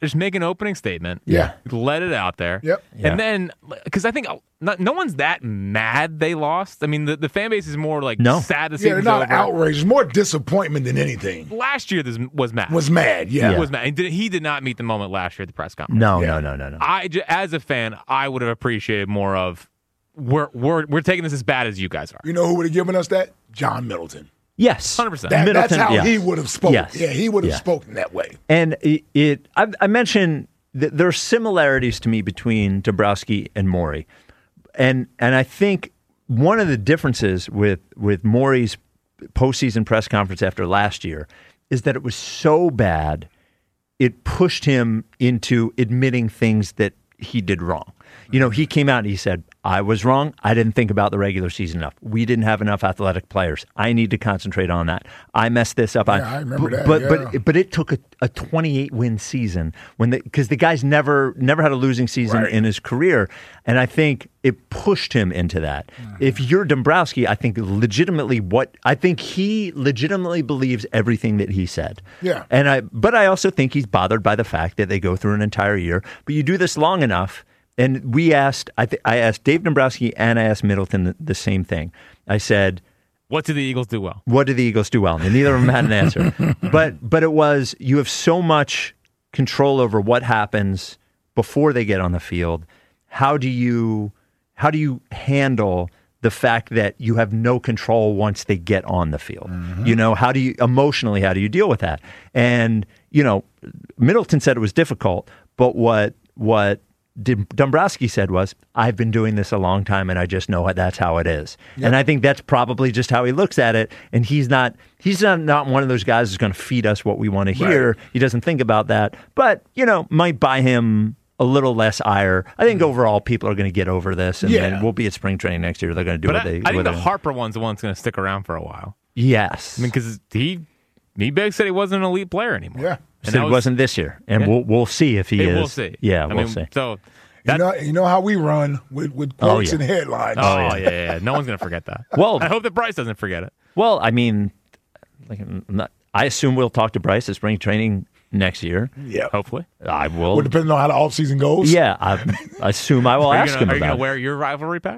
Just make an opening statement. Yeah. Let it out there. Yep. And Yeah. then, because I think not, no one's that mad they lost. I mean, the, the fan base is more like No. sad to see Yeah, they're this not over. outraged. It's more disappointment than anything. Last year, this was mad. Was mad, yeah. He was mad. And did, he did not meet the moment last year at the press conference. No, no, no, no, no. I, j- as a fan, I would have appreciated more of, we're, we're, we're taking this as bad as you guys are. You know who would have given us that? John Middleton. Yes. one hundred percent. That, that's Middleton, how yes. he would have spoken. Yes. Yeah, he would have Yeah. spoken that way. And it, it I, I mentioned that there are similarities to me between Dombrowski and Morey, and and I think one of the differences with with Morey's postseason press conference after last year is that it was so bad, it pushed him into admitting things that he did wrong. You know, he came out and he said, I was wrong. I didn't think about the regular season enough. We didn't have enough athletic players. I need to concentrate on that. I messed this up. Yeah, I remember that, But yeah. but but it took a, a twenty-eight win season when because the, the guy's never never had a losing season Right. in his career, and I think it pushed him into that. If you're Dombrowski, I think legitimately what I think he legitimately believes everything that he said. Yeah. And I but I also think he's bothered by the fact that they go through an entire year. But you do this long enough. And we asked, I, th- I asked Dave Dombrowski and I asked Middleton the, the same thing. I said, What do the Eagles do well? what do the Eagles do well? And neither of them had an answer. But but it was, you have so much control over what happens before they get on the field. How do you how do you handle the fact that you have no control once they get on the field? Mm-hmm. You know, how do you emotionally, how do you deal with that? And, you know, Middleton said it was difficult, but what what Dom- Dombrowski said was, I've been doing this a long time and I just know that's how it is. Yep. And I think that's probably just how he looks at it. And he's not he's not, not one of those guys who's going to feed us what we want to hear. Right. He doesn't think about that. But, you know, might buy him a little less ire. I think overall people are going to get over this. And Yeah. then we'll be at spring training next year. They're going to do But what I, they I what think the they- Harper one's the one that's going to stick around for a while. Yes. I mean, because he, he basically said he wasn't an elite player anymore. Yeah. And Said that it wasn't this year. And Yeah. we'll we'll see if he Hey, is. We'll see. Yeah, I we'll mean, see. So, You know, you know how we run with, with Oh, quotes yeah. and headlines. oh, yeah, yeah, yeah. No one's going to forget that. Well- I hope that Bryce doesn't forget it. Well, I mean, like, I'm not, I assume we'll talk to Bryce at spring training next year. Yeah. Hopefully. I will. Well, depending on how the offseason goes. Yeah, I, I assume I will Are you ask gonna, him Are you about going to it. wear your rivalry pack?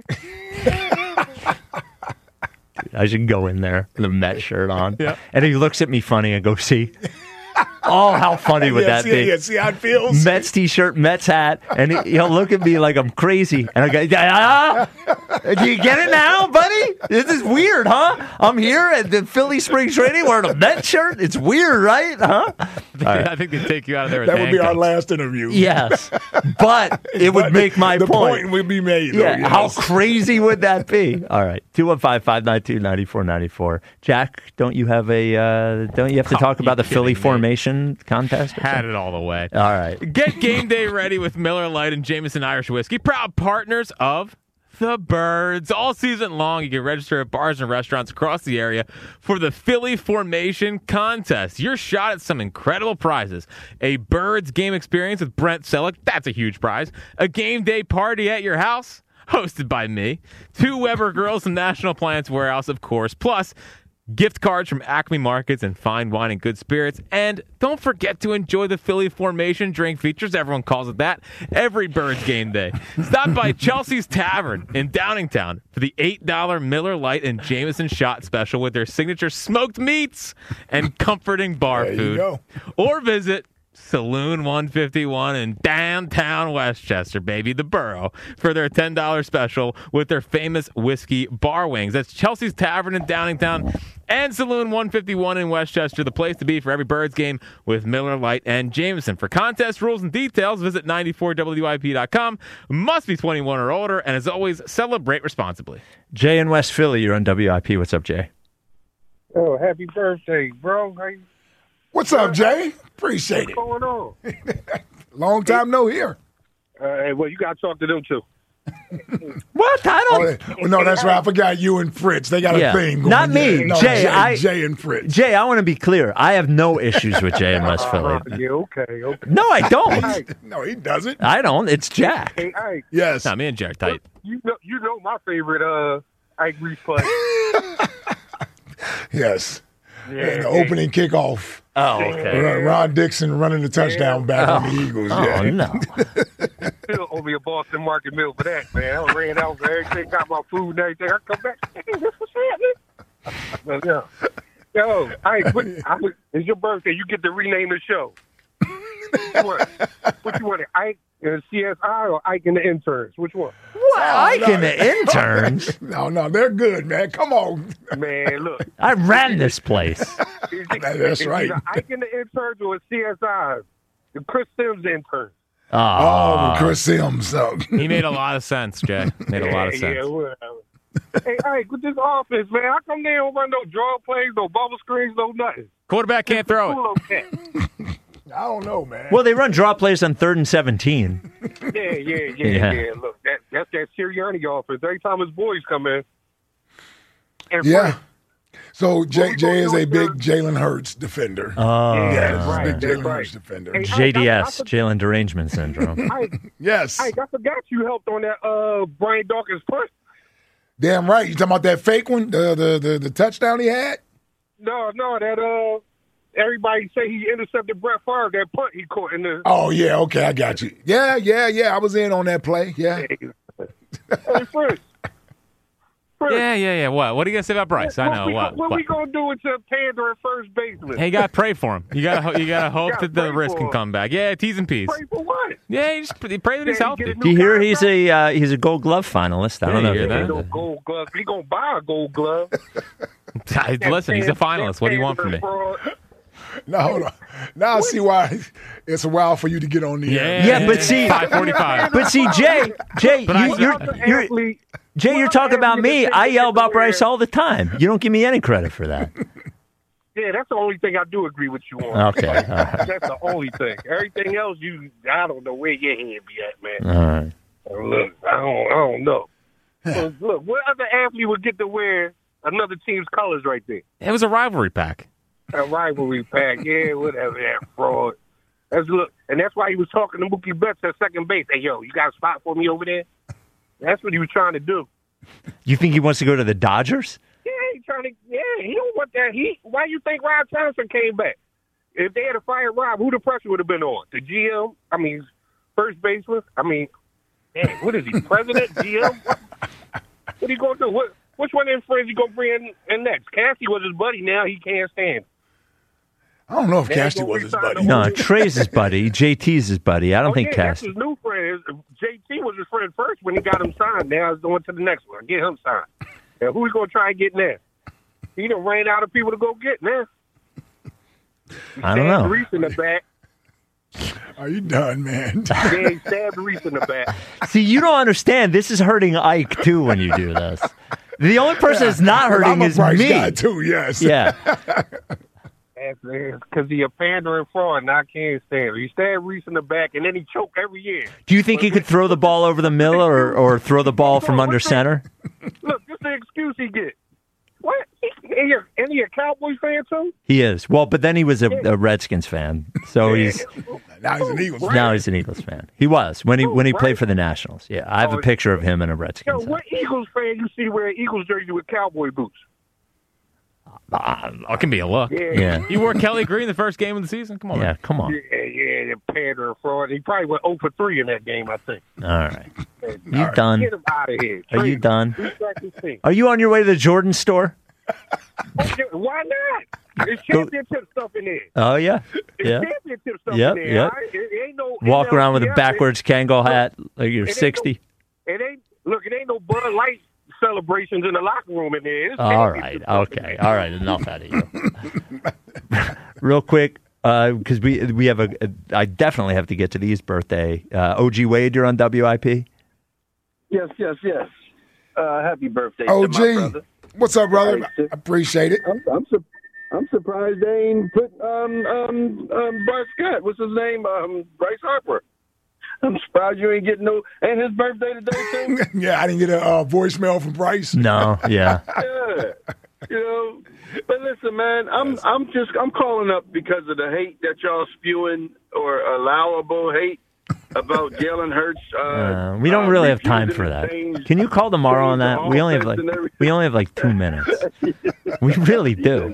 I should go in there with a Met shirt on. Yeah. And he looks at me funny and go, see? Oh, how funny would yeah, that see, be? Yeah, see how it feels? Mets t-shirt, Mets hat, and he, he'll look at me like I'm crazy. And I go, ah, do you get it now, buddy? This is weird, huh? I'm here at the Philly spring training wearing a Mets shirt. It's weird, right? Huh? I think, All right. I think they take you out of there with That would be our handcuffs. last interview. Yes, but it would But make my the point. point would be made. Though, Yeah, yes. how crazy would that be? All right, two one five, five nine two, nine four nine four. Jack, don't you have a? Uh, don't you have to Oh, talk you about the Philly kidding me? formation contest? or Had something? it all the way. All right. Get game day ready with Miller Lite and Jameson Irish Whiskey, proud partners of the Birds. All season long, you can register at bars and restaurants across the area for the Philly Formation Contest. Your shot at some incredible prizes. A Birds game experience with Brent Selleck. That's a huge prize. A game day party at your house, hosted by me. Two Weber Girls from National Appliance Warehouse, of course. Plus, gift cards from Acme Markets and fine wine and good spirits. And don't forget to enjoy the Philly Formation drink features. Everyone calls it that. Every Birds game day. Stop by Chelsea's Tavern in Downingtown for the eight dollar Miller Lite and Jameson shot special with their signature smoked meats and comforting bar There you food. go. Or visit Saloon one fifty-one in downtown Westchester, baby, the borough, for their ten dollar special with their famous whiskey bar wings. That's Chelsea's Tavern in Downingtown and Saloon one fifty-one in Westchester, the place to be for every Birds game with Miller Lite and Jameson. For contest rules and details, visit ninety-four W I P dot com. Must be twenty-one or older, and as always, celebrate responsibly. Jay in West Philly, you're on W I P. What's up, Jay? Oh, happy birthday, bro. How you, What's up, Jay? Appreciate it. what's going on? Long time no here. Uh, hey, well, you got to talk to them, too. What? I Oh, don't. they- well, no, that's right. I forgot you and Fritz. They got Yeah. a thing going. Not me, Yeah, no, Jay, Jay, I- Jay and Fritz. Jay, I want to be clear. I have no issues with Jay in West Philly. Uh, yeah, okay, okay. No, I don't. Hey, No, he doesn't. I don't. It's Jack. hey, hey, Yes. Nah, me and Jack tight. you know, you know my favorite uh, Ike Reese play. Yes. and the opening kickoff. Oh, okay. Ron, Ron Dixon running the touchdown Yeah. back Oh. on the Eagles. Oh, yeah. no. Still owe me a Boston Market meal for that, man. I ran out for everything, got my food and everything. I come back, hey, this was happening. But, yo, yo, I, what, I, it's your birthday. You get to rename the show. What? What you want? Ike and C S I or Ike and the Interns? Which one? What? Ike no. and the Interns? No, no, they're good, man. Come on. Man, look. I ran this place. That's It's right. either Ike and the Interns or C S I. The Chris Sims Interns. Oh, Oh, Chris Sims. So. He made a lot of sense, Jay. Made a lot of Yeah, sense. yeah, whatever. Hey, Ike, with this offense, man, how come they don't run no draw plays, no bubble screens, no nothing? Quarterback can't throw it. Cool, okay. I don't know, man. Well, they run draw plays on third and seventeen. Yeah, yeah, yeah, Yeah. yeah. Look, that, that's that Sirianni offense. Every time his boys come in. And Yeah. So Jay, we Jay gonna is do a with big the- Jalen Hurts defender. Oh, Yeah, yes, that's right, big that's Jalen right. Hurts defender. Hey, J D I- I- S, Jalen Derangement Syndrome. I, Yes. I, I forgot you helped on that uh, Brian Dawkins punt. Damn right. You talking about that fake one, the the the, the touchdown he had? No, no, that uh, everybody say he intercepted Brett Favre. That punt he caught in the. Oh yeah, okay, I got you. Yeah, yeah, yeah. I was in on that play. Yeah. Hey, Fritz. Fritz. Yeah, yeah, yeah. What? What are you gonna say about Bryce? I know we, what. What, what? we gonna do with your pandering first baseman? Hey, you gotta pray for him. You gotta, ho- you gotta hope gotta that the pray wrist for can him. come back. Yeah, T's and P's. Pray for what? Yeah, you just pray pray that he's Yeah, healthy. you get a Do you hear he's a uh, he's a Gold Glove finalist? I don't Yeah, know. you if hear you that? No gold glove. He gonna buy a gold glove. Listen, he's a finalist. What do you want from me? No, hold on. Now I see why it's a while for you to get on the air. Yeah, Yeah, but see, five forty-five. but see, Jay, Jay, But you, I- you're, you're, Jay, you're talking about me. I yell about Bryce all the time. You don't give me any credit for that. Yeah, that's the only thing I do agree with you on. Okay, all right. That's the only thing. Everything else, you, I don't know where your head be at, man. All right. Look, I don't, I don't know. So, look, what other athlete would get to wear another team's colors right there? It was a rivalry pack. A rivalry pack, yeah, whatever, that fraud. That's look, and that's why he was talking to Mookie Betts at second base. Hey, yo, you got a spot for me over there? That's what he was trying to do. You think he wants to go to the Dodgers? Yeah, he trying to. Yeah, he don't want that. He. Why you think Rob Thompson came back? If they had to fire Rob, who the pressure would have been on? The G M? I mean, first baseman? I mean, dang, what is he? President? G M? What, what he gonna do? What? Which one of his friends he gonna bring in, in next? Cassie was his buddy. Now he can't stand him. I don't know if They Casty gonna was his re-sign buddy. him. No, Trey's his buddy. J T's his buddy. I don't oh, think yeah, that's Cassie. his new friend. J T was his friend first when he got him signed. Now he's going to the next one. Get him signed. And who he going to try and get now? He done ran out of people to go get now. I don't know. Reese in the back. Are you done, man? Yeah, he stabbed Reese in the back. See, you don't understand. This is hurting Ike too when you do this. The only person that's not hurting I'm a is Bryce me. guy too. Yes. Yeah. Because he a pandering fraud, and I can't stand it. He stabbed Reese in the back, and then he choked every year. Do you think he could throw the ball over the middle or, or throw the ball from under center? Look, this is the excuse he get. What? He, and, you and he a Cowboys fan too? He is. Well, but then he was a, a Redskins fan, so he's now he's an Eagles fan. now he's an Eagles fan. He was when he when he played for the Nationals. Yeah, I have a picture of him in a Yo, Redskins. hat. what Eagles fan you see wearing Eagles jersey with cowboy boots? Uh, it can be a look. Yeah. Yeah. You wore Kelly Green the first game of the season? Come on. Yeah, man. come on. Yeah, yeah, the pandering fraud. He probably went zero for three in that game, I think. All right. You done? Get him out of here. Are you done? Respect his team. Are you on your way to the Jordan store? Why not? There's Go- championship stuff in there. Oh yeah, There's yeah. championship stuff Yep, in there. yep. all right? It ain't no Walk around with a N L C L. backwards Kangol hat like you're It ain't sixty. No, it ain't look. It ain't no Bud Light celebrations in the locker room in there. It's All championship right, stuff in okay, there. all right. Enough out of you. Real quick, because we we have a, a. I definitely have to get to E's birthday. Uh, O G Wade, you're on W I P. Yes, yes, yes. Uh, happy birthday O to G, my brother. what's up, brother? I appreciate it. I'm, I'm, su- I'm surprised they ain't put um, um, um, Bart Scott. What's his name? Um, Bryce Harper. I'm surprised you ain't getting no. Ain't his birthday today too? Yeah, I didn't get a uh, voicemail from Bryce. No, yeah. Yeah. You know, but listen, man, I'm I'm just I'm calling up because of the hate that y'all spewing or allowable hate about Jalen Hurts. Uh, Uh, we don't uh, really have time refusing for to that. change- Can you call tomorrow on change the that? We only have like offense and everything. we only have like two minutes. We really do.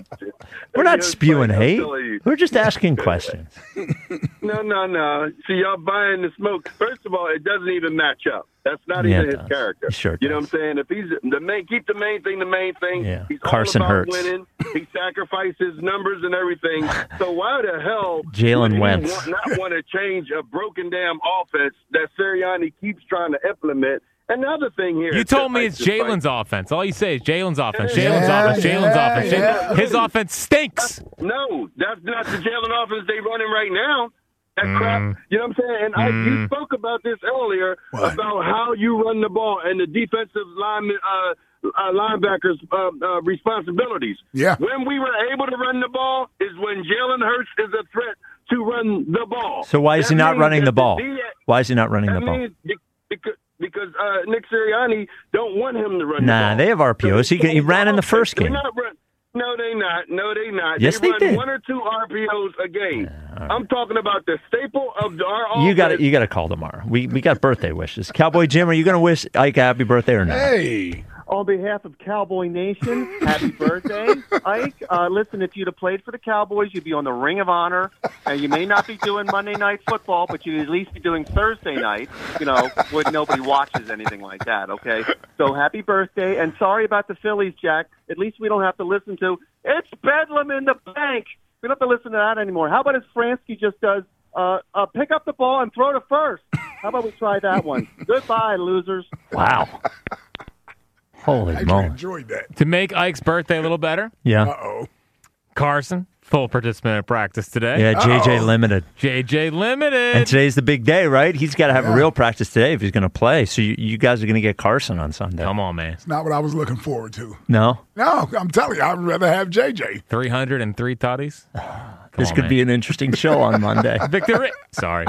We're not Hey, spewing Spike, I'm hate. telling you. We're just asking questions. No, no, no. See, y'all buying the smoke. First of all, it doesn't even match up. That's not Yeah, even it his does. character. It sure you know what I'm saying? If he's the main, keep the main thing the main thing. Yeah. He's Carson all about Hurts. winning. He sacrifices numbers and everything. So why the hell Jalen would he Wentz. want, not want to change a broken damn offense that Sirianni keeps trying to implement? Another thing here. You told me it's Jalen's offense. All you say is Jalen's offense, Jalen's offense, Jalen's offense. Jalen- His offense stinks. No, that's not the Jalen offense they running right now. That Mm. crap. You know what I'm saying? And I, you Mm. spoke about this earlier about how you run the ball and the defensive lineman, uh, uh, linebackers' uh, uh, responsibilities. Yeah. When we were able to run the ball is when Jalen Hurts is a threat to run the ball. So why is he That not means running that the ball? D- Why is he not running that the ball? means be- because because uh, Nick Sirianni don't want him to run the Nah, ball. they have R P Os. He, he ran in the first They're game. not run- No, they not. No, they not. Yes, they, they run did. one or two R P Os a game. I'm talking about the staple of our You got to offense. you got to call tomorrow. We we got birthday wishes. Cowboy Jim, are you going to wish Ike a happy birthday or not? Hey. On behalf of Cowboy Nation, happy birthday, Ike. Uh, listen, if you'd have played for the Cowboys, you'd be on the Ring of Honor. And you may not be doing Monday Night Football, but you'd at least be doing Thursday night, you know, when nobody watches anything like that, okay? So happy birthday. And sorry about the Phillies, Jack. At least we don't have to listen to, it's Bedlam in the bank. We don't have to listen to that anymore. How about as Fransky just does, uh, uh, pick up the ball and throw to first? How about we try that one? Goodbye, losers. Wow. Holy I moly. enjoyed that. To make Ike's birthday a little better, Yeah. Uh-oh. Carson, full participant at practice today. Yeah, J J Limited. J J Limited. And today's the big day, right? He's got to have a real practice today if he's going to play. So you, you guys are going to get Carson on Sunday. Come on, man. It's not what I was looking forward to. No? No, I'm telling you, I'd rather have J J. three hundred three tutties. This on, could man. be an interesting show on Monday. Victory. Sorry.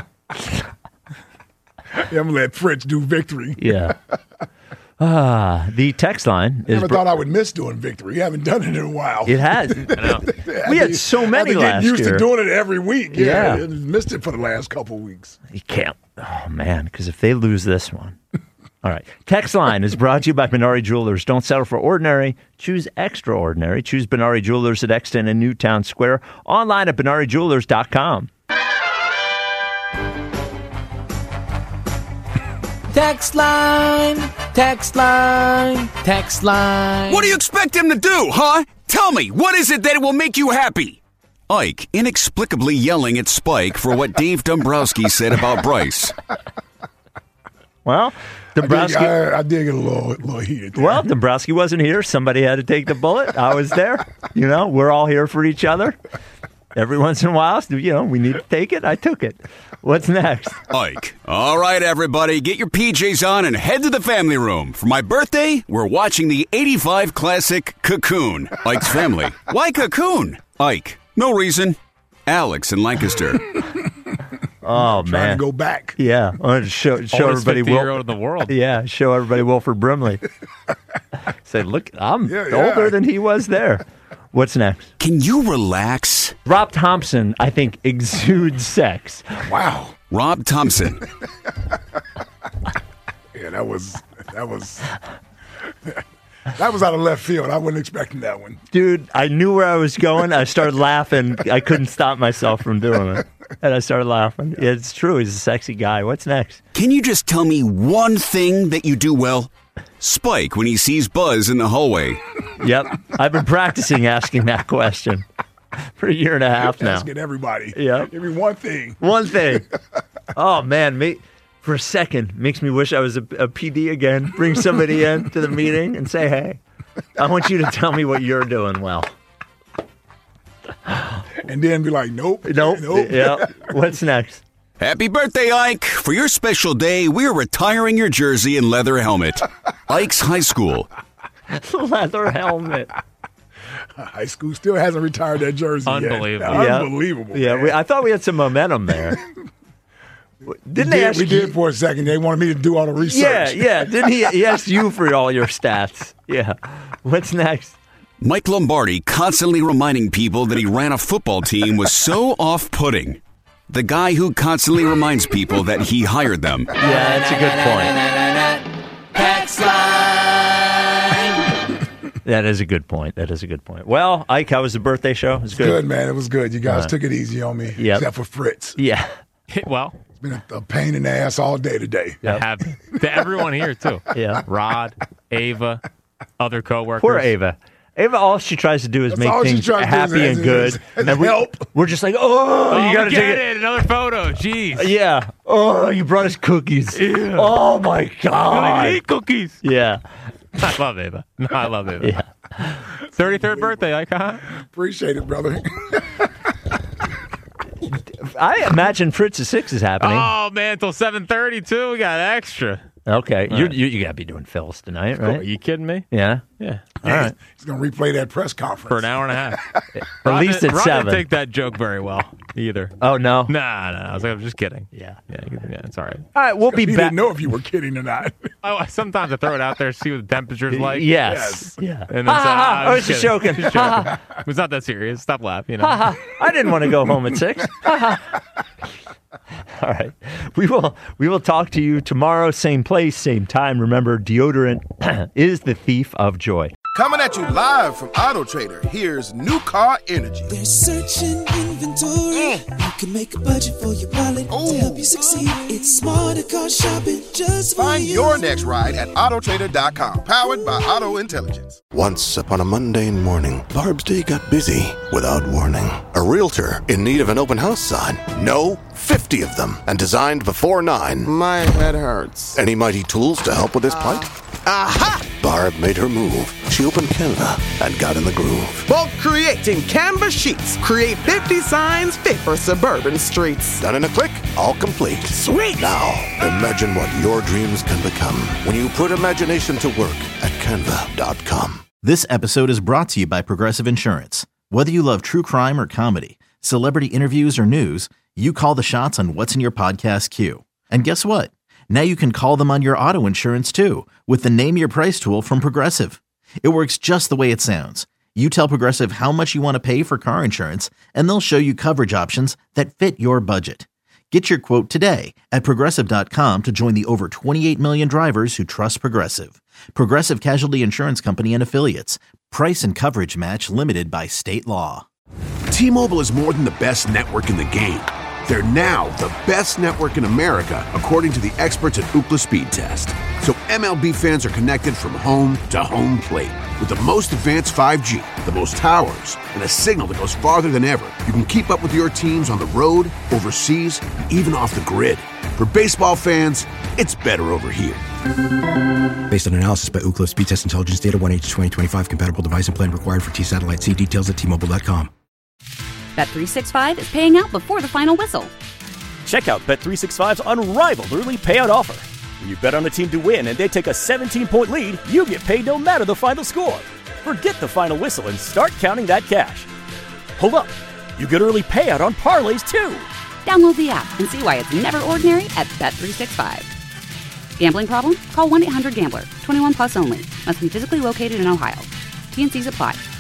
Yeah, I'm going to let Fritz do victory. Yeah. Ah, the text line is. Never thought I would miss doing victory. You haven't done it in a while. It has. I We had think- so I many had to get last used year. to doing it every week. Yeah, Yeah. I missed it for the last couple of weeks. You can't. Oh, man, because if they lose this one. All right. Text line is brought to you by Benari Jewelers. Don't settle for ordinary. Choose extraordinary. Choose Benari Jewelers at Exton and Newtown Square. Online at benari jewelers dot com. Text line, text line, text line. What do you expect him to do, huh? Tell me, what is it that will make you happy? Ike inexplicably yelling at Spike for what Dave Dombrowski said about Bryce. Well, Dombrowski. I did, I, I did get a little, little heated there. Well, Dombrowski wasn't here. Somebody had to take the bullet. I was there. You know, we're all here for each other. Every once in a while, you know, we need to take it. I took it. What's next? Ike. All right, everybody, get your P Js on and head to the family room. For my birthday, we're watching the eighty-five classic Cocoon. Ike's family. Why Cocoon? Ike. No reason. Alex in Lancaster. Oh, Trying man. to go back. Yeah. I wanted to show, show Oldest everybody fifty-year-old in the world. Yeah, show everybody Wilford Brimley. Say, look, I'm Yeah, yeah. older than he was there. What's next? Can you relax? Rob Thompson, I think, exudes sex. Wow. Rob Thompson. Yeah, that was that was that was out of left field. I wasn't expecting that one. Dude, I knew where I was going. I started laughing. I couldn't stop myself from doing it. And I started laughing. Yeah, it's true. He's a sexy guy. What's next? Can you just tell me one thing that you do well? Spike when he sees Buzz in the hallway. Yep. I've been practicing asking that question for a year and a half now. Asking everybody. Yep. Give me one thing. One thing. Oh, man. Me, for a second, makes me wish I was a, a P D again. Bring somebody in to the meeting and say, hey, I want you to tell me what you're doing well. And then be like, nope. Nope. Nope. Yeah. What's next? Happy birthday, Ike! For your special day, we're retiring your jersey and leather helmet. Ike's High School. Leather helmet. High school still hasn't retired that jersey Unbelievable. yet. Yeah. Unbelievable. Yeah, man. we, I thought we had some momentum there. we Didn't they did, ask we you? did for a second. They wanted me to do all the research. Yeah, yeah. Didn't he? He asked you for all your stats. Yeah. What's next? Mike Lombardi constantly reminding people that he ran a football team was so off-putting. The guy who constantly reminds people that he hired them. Yeah, that's a good point. Text line. That is a good point. That is a good point. Well, Ike, how was the birthday show? It was good. Good, man. It was good. You guys Uh, took it easy on me, Yep. except for Fritz. Yeah. Well, it's been a, a pain in the ass all day today. I have to everyone here too. Yeah. Rod, Ava, other coworkers. Poor Ava. Ava, all she tries to do is That's make all she things tries to do happy is- and good. is- is and we, help. We're just like, oh, Oh, you got to get take it. it. Another photo. Jeez. Yeah. Oh, you brought us cookies. Yeah. Oh, my God. I hate cookies. Yeah. I love Ava. No, I love Ava. Yeah. thirty-third birthday, Icon. Appreciate it, brother. I imagine Fritz's six is happening. Oh man, till seven thirty too. We got extra. Okay. All You right. you, you got to be doing Phil's tonight, Cool. Are right? you kidding me? Yeah. Yeah. All right. He's going to replay that press conference. For an hour and a half. At least didn't- at Rod seven. didn't take that joke very well either. Oh, no? Nah, nah. I was like, I'm just kidding. Yeah. Yeah, yeah, it's all right. All right, we'll be He back. didn't know if you were kidding or not. Oh, sometimes I throw it out there, see what the temperature's like. Yes. Yeah. And then Ha, say, ha, ha. "Ah, I was just kidding. joking. Just Ha, joking. It's not that serious. Stop laughing. You know. Ha, ha. I didn't want to go home at six. Ha, ha. All right. We will we will talk to you tomorrow, same place, same time. Remember, deodorant is the thief of joy. Coming at you live from Auto Trader, here's New Car Energy. They're searching inventory. You can make a budget for your wallet to help you succeed. It's smarter car shopping just for Find you. your next ride at auto trader dot com, powered by Auto Intelligence. Once upon a mundane morning, Barb's day got busy without warning. A realtor in need of an open house sign. No, fifty of them, and designed before nine. My head hurts. Any mighty tools to help with his plight? Aha! Barb made her move. She opened Canva and got in the groove. Bulk creating Canva sheets. Create fifty signs fit for suburban streets. Done in a click, all complete. Sweet! Now, imagine what your dreams can become when you put imagination to work at canva dot com. This episode is brought to you by Progressive Insurance. Whether you love true crime or comedy, celebrity interviews or news, you call the shots on what's in your podcast queue. And guess what? Now you can call them on your auto insurance too with the Name Your Price tool from Progressive. It works just the way it sounds. You tell Progressive how much you want to pay for car insurance, and they'll show you coverage options that fit your budget. Get your quote today at Progressive dot com to join the over twenty-eight million drivers who trust Progressive. Progressive Casualty Insurance Company and Affiliates. Price and coverage match limited by state law. T-Mobile is more than the best network in the game. They're now the best network in America, according to the experts at Ookla Speed Test. So M L B fans are connected from home to home plate. With the most advanced five G, the most towers, and a signal that goes farther than ever, you can keep up with your teams on the road, overseas, and even off the grid. For baseball fans, it's better over here. Based on analysis by Ookla Speed Test Intelligence Data, one H twenty twenty-five compatible device and plan required for T-Satellite. See details at T Mobile dot com. Bet three sixty-five is paying out before the final whistle. Check out Bet three sixty-five's unrivaled early payout offer. When you bet on a team to win and they take a seventeen-point lead, you get paid no matter the final score. Forget the final whistle and start counting that cash. Hold up. You get early payout on parlays, too. Download the app and see why it's never ordinary at Bet three sixty-five. Gambling problem? Call one eight hundred gambler. twenty-one plus only. Must be physically located in Ohio. T and C's apply.